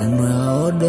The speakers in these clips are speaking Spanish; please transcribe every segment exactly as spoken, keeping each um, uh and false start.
nueva orden.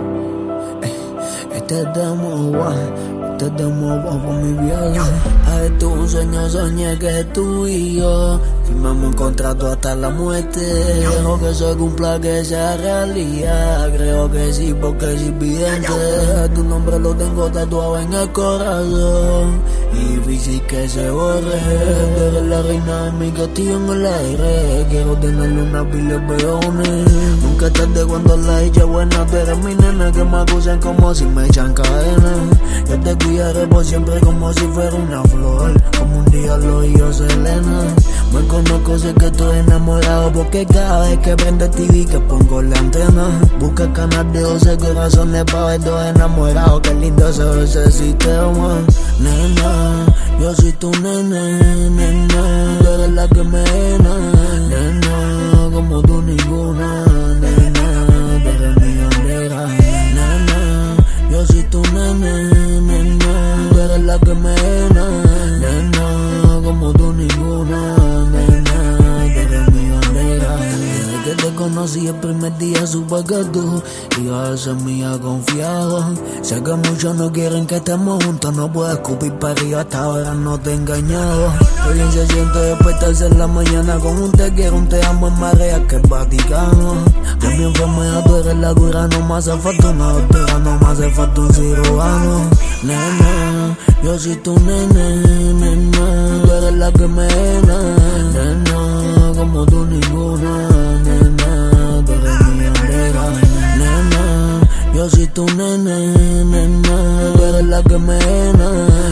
Eh, Este es de Moa, este es de Moa por mi vieja. A esto un sueño soñé que tú y yo firmamos un contrato hasta la muerte. Dejo que se cumpla, que sea realidad. Creo que sí, porque es evidente. Tu nombre lo tengo tatuado en el corazón y difícil que se borre. Eres la reina de mi castillo en el aire. Quiero tenerle una pila de peones. Nunca es tarde cuando la dicha es buena. Tú eres mi nena, que me acusan como si me echan cadena. Yo te cuidaré por siempre como si fuera una flor, como un día lo hizo Selena. Me conozco, sé que estoy enamorado, porque cada vez que prende el T V que pongo la antena, busca el canal de doce corazones para ver dos enamorados. Qué lindo se ve ese sistema. Nena, yo soy tu nene, nena, tú eres la que me llena, nena, como tú ninguna, nena, tú eres mi bandera. Nena, yo soy tu nene, nena, tú eres la que me llena, nena, como tú ninguna, nena, tú eres mi bandera. Desde que te conocí el primer día supe que tú ibas a ser mía confiado. Sé que muchos no quieren que estemos juntos, no puedo escupir para arriba, hasta ahora no te he engañado. Qué bien se siente despertarse en la mañana con un te quiero, un te amo en marea que es Vaticano. De mi enfermedad tú eres la cura, no me hace falta una doctora, no me hace falta un cirujano. Nena, yo soy tu nene, nena, tú eres la que me llena, nena, como tú ninguna, nena, tú eres mi bandera. Nena, yo soy tu nene, nena, tú eres la que me llena,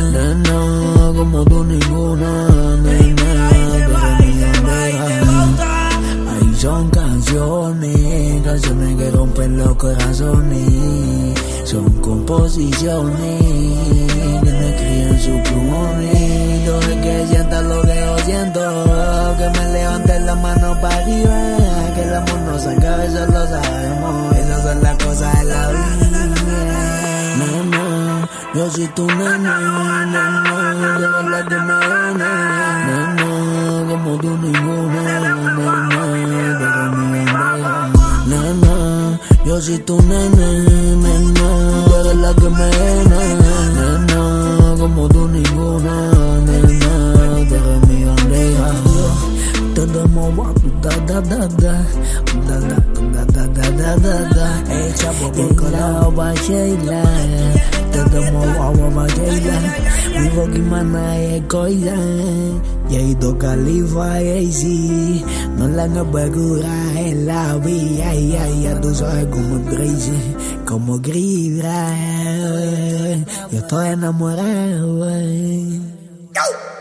nena, como tú ninguna, nena, tú eres mi bandera. Ahí son canciones, canciones que rompen los corazones, son composiciones que me escriben sus plumones. Yo sé que sientas lo que yo siento, que me levanten la mano para arriba, que el amor no se acabe, eso lo sabemos, esas son las cosas de la vida. Nena, yo soy tu nena, nena, de verdad que me llena, nena, como tú ninguna, nena, tú eres mi bandera. Nena, yo soy tu nena, nena, tú eres la que me llena, nena, como tú ninguna, nena, tú eres mi bandera. Todo mowa, da da da da, da da da da da da da da. El chapo por la bacheila, todo mowa bacheila. Vivo que mana es coisa, y ahí toca Califa y sí, no la no puede curar en la vida, y ahí ya tú sabes como crazy, como grita. Yo estoy enamorado.